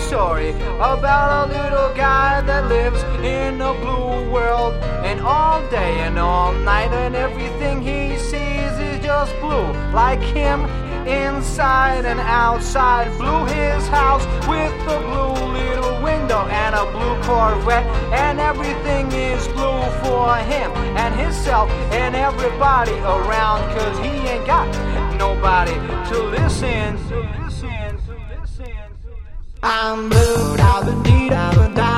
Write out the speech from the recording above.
story about a little guy that lives in a blue world, and all day and all night, and everything he sees is just blue, like him inside and outside. Blue his house with a blue little window and a blue Corvette, and everything is blue for him and himself and everybody around, 'cause he ain't got nobody to listen. I'm blue, da da dee da da.